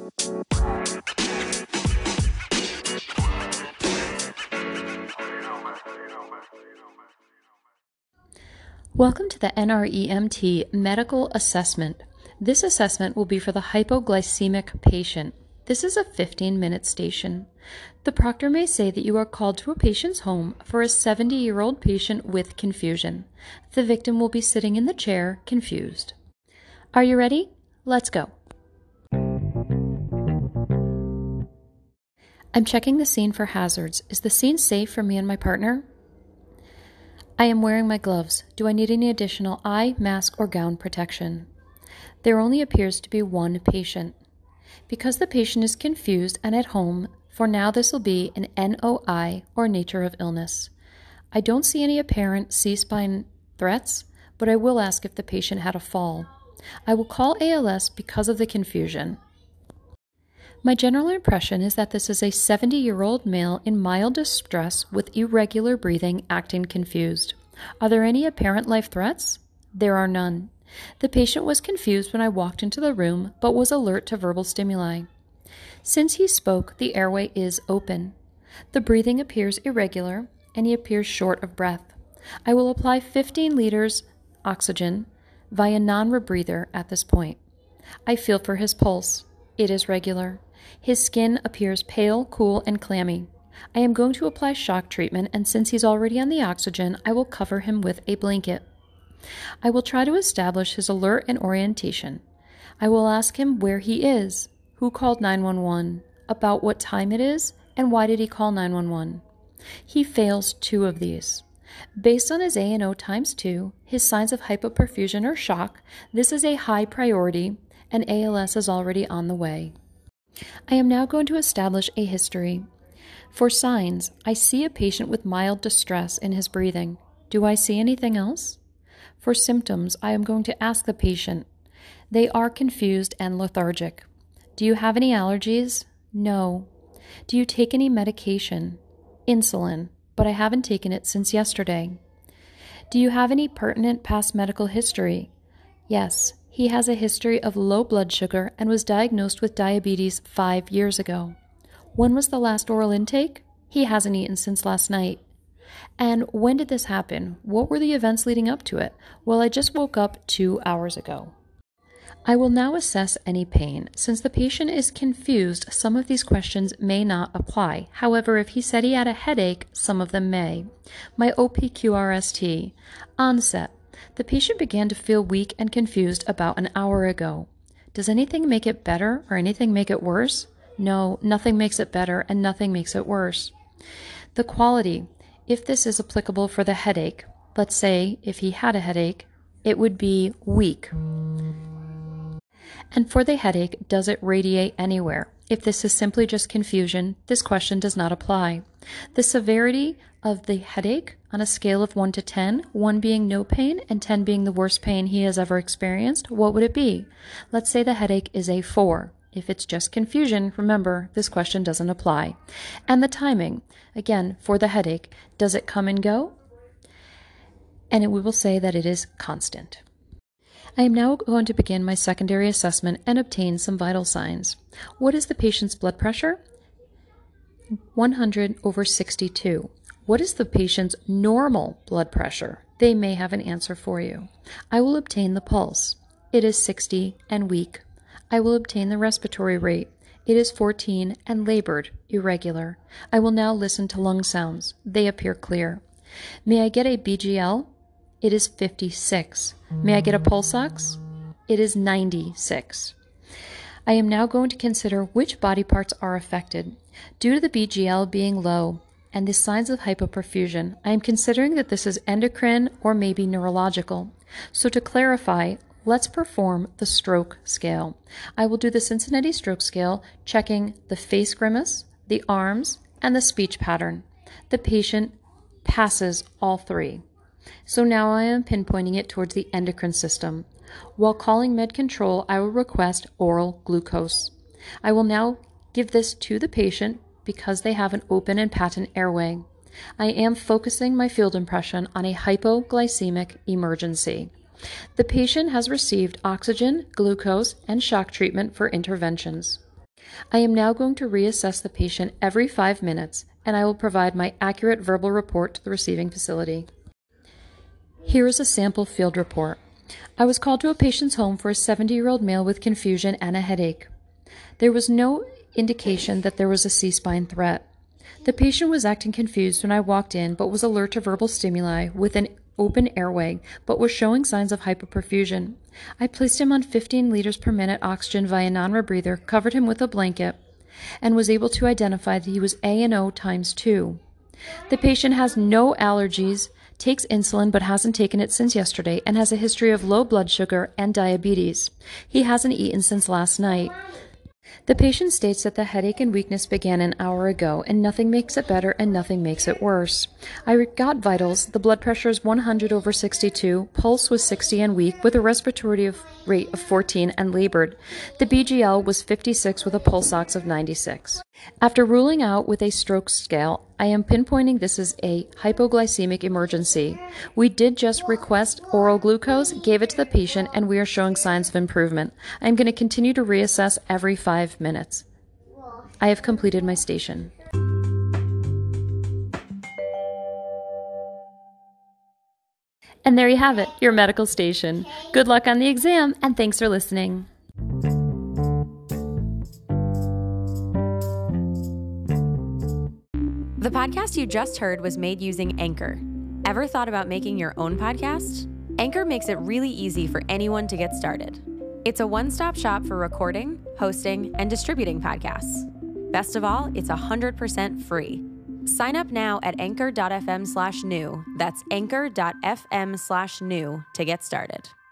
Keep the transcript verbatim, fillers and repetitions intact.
Welcome to the N R E M T medical assessment. This assessment will be for the hypoglycemic patient. This is a fifteen minute station. The proctor may say that you are called to a patient's home for a seventy-year-old patient with confusion. The victim will be sitting in the chair, confused. Are you ready? Let's go. I'm checking the scene for hazards. Is the scene safe for me and my partner? I am wearing my gloves. Do I need any additional eye, mask, or gown protection? There only appears to be one patient. Because the patient is confused and at home, for now this will be an N O I, or nature of illness. I don't see any apparent C-spine threats, but I will ask if the patient had a fall. I will call A L S because of the confusion. My general impression is that this is a seventy-year-old male in mild distress with irregular breathing, acting confused. Are there any apparent life threats? There are none. The patient was confused when I walked into the room, but was alert to verbal stimuli. Since he spoke, the airway is open. The breathing appears irregular, and he appears short of breath. I will apply fifteen liters oxygen via non-rebreather at this point. I feel for his pulse. It is regular. His skin appears pale, cool, and clammy. I am going to apply shock treatment, and since he's already on the oxygen, I will cover him with a blanket. I will try to establish his alert and orientation. I will ask him where he is, who called nine one one, about what time it is, and why did he call nine one one. He fails two of these. Based on his A and O times two, his signs of hypoperfusion or shock, this is a high priority, and A L S is already on the way. I am now going to establish a history. For signs, I see a patient with mild distress in his breathing. Do I see anything else? For symptoms, I am going to ask the patient. They are confused and lethargic. Do you have any allergies? No. Do you take any medication? Insulin, but I haven't taken it since yesterday. Do you have any pertinent past medical history? Yes. He has a history of low blood sugar and was diagnosed with diabetes five years ago. When was the last oral intake? He hasn't eaten since last night. And when did this happen? What were the events leading up to it? Well, I just woke up two hours ago. I will now assess any pain. Since the patient is confused, some of these questions may not apply. However, if he said he had a headache, some of them may. My O P Q R S T. Onset. The patient began to feel weak and confused about an hour ago. Does anything make it better or anything make it worse? No, nothing makes it better and nothing makes it worse. The quality, if this is applicable for the headache, let's say if he had a headache, it would be weak. And for the headache, does it radiate anywhere? If this is simply just confusion, this question does not apply. The severity of the headache on a scale of one to ten, one being no pain and ten being the worst pain he has ever experienced, what would it be? Let's say the headache is a four. If it's just confusion, remember, this question doesn't apply. And the timing, again, for the headache, does it come and go? And we will say that it is constant. I am now going to begin my secondary assessment and obtain some vital signs. What is the patient's blood pressure? one hundred over sixty-two. What is the patient's normal blood pressure? They may have an answer for you. I will obtain the pulse. It is sixty and weak. I will obtain the respiratory rate. It is fourteen and labored, irregular. I will now listen to lung sounds. They appear clear. May I get a B G L? It is fifty-six. May I get a pulse ox? It is ninety-six. I am now going to consider which body parts are affected. Due to the B G L being low and the signs of hypoperfusion, I am considering that this is endocrine or maybe neurological. So to clarify, let's perform the stroke scale. I will do the Cincinnati stroke scale, checking the face grimace, the arms, and the speech pattern. The patient passes all three. So now I am pinpointing it towards the endocrine system. While calling med control, I will request oral glucose. I will now give this to the patient because they have an open and patent airway. I am focusing my field impression on a hypoglycemic emergency. The patient has received oxygen, glucose, and shock treatment for interventions. I am now going to reassess the patient every five minutes, and I will provide my accurate verbal report to the receiving facility. Here is a sample field report. I was called to a patient's home for a seventy-year-old male with confusion and a headache. There was no indication that there was a C-spine threat. The patient was acting confused when I walked in, but was alert to verbal stimuli with an open airway, but was showing signs of hypoperfusion. I placed him on fifteen liters per minute oxygen via non-rebreather, covered him with a blanket, and was able to identify that he was A and O times two. The patient has no allergies, takes insulin but hasn't taken it since yesterday, and has a history of low blood sugar and diabetes. He hasn't eaten since last night. The patient states that the headache and weakness began an hour ago, and nothing makes it better and nothing makes it worse. I got vitals. The blood pressure is one hundred over sixty-two, pulse was sixty and weak, with a respiratory rate of fourteen and labored. The B G L was fifty-six with a pulse ox of ninety-six. After ruling out with a stroke scale, I am pinpointing this as a hypoglycemic emergency. We did just request oral glucose, gave it to the patient, and we are showing signs of improvement. I am going to continue to reassess every five minutes. I have completed my station. And there you have it, your medical station. Good luck on the exam, and thanks for listening. The podcast you just heard was made using Anchor. Ever thought about making your own podcast? Anchor makes it really easy for anyone to get started. It's a one-stop shop for recording, hosting, and distributing podcasts. Best of all, it's one hundred percent free. Sign up now at anchor.fm slash new. That's anchor.fm slash new to get started.